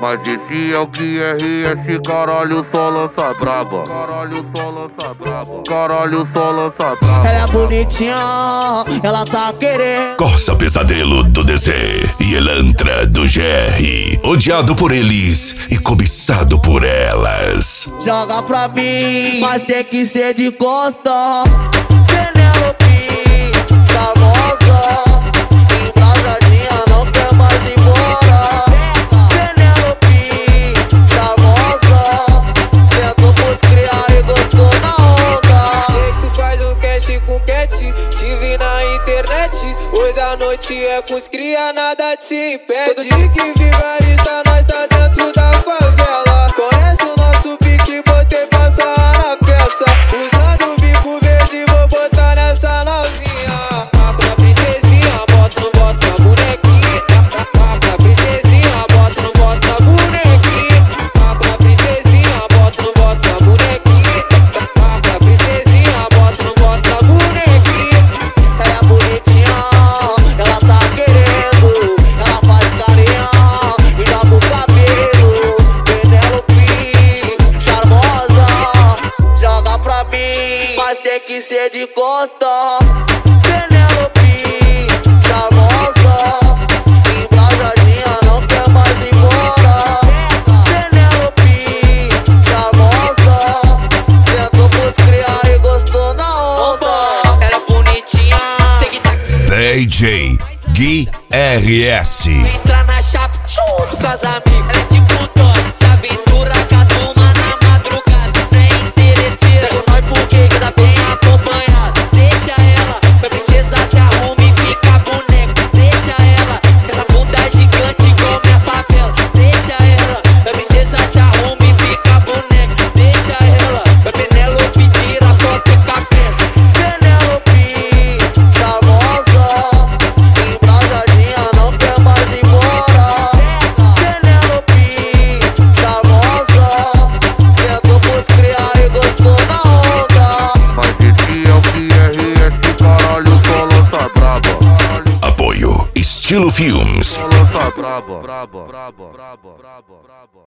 Mas esse é o QRS, caralho, só lança braba. Caralho, só lança braba. Caralho, só lança braba. Ela é bonitinha, ela tá querendo. Corsa Pesadelo do DZ e Elantra do GR, odiado por eles e cobiçado por elas. Joga pra mim, mas tem que ser de costa. Penélope, charmosa, embrasadinha, não quer mais ir embora. Penélope, charmosa, sentou pros criar e gostou na onda. Sei que tu faz um cash com cat, te vi na internet. Hoje a noite é com os cria, nada te impede. Todo dia que vigarista, nós tá dentro da favela. Conhece o nosso pique, botei pra sarrar na peça. Usando o bico verde, vou botar nessa novinha. Taco na princesinha, bota no bota na bonequinha. Taco na princesinha, bota no bota na bonequinha. Taco na princesinha, bota no bota na bonequinha. Taco na princesinha, bota no bota na bonequinha. Ela é bonitinha, ela tá querendo. Ela faz carinha e joga o cabelo. Penélope, charmosa, joga pra mim, mas tem que ser de costa. Penélope, charmosa, embrasadinha, não quer mais ir embora. Penélope, charmosa, sentou pros criar e gostou na onda. Ela é bonitinha, segue daqui. DJ Gui RS. Entra na chapa junto com as amigas. Ela é tipo Tony, se aventura com a turma na madrugada. Nem interesseira, pega nós porque que tá bem acompanhada. Deixa ela, pra princesa se arruma e fica boneca. Deixa ela, essa bunda gigante igual minha favela. Deixa ela, pra princesa se arruma e fica boneca. Deixa ela, pra Penélope tira foto com a peça. Penélope, charmosa, embrasadinha, não quer mais ir embora. Penélope, charmosa, sentou pros criar e gostou na onda. Mas esse é o QRS, caralho, só lança braba. Apoio Estilo Filmes. Só lança braba.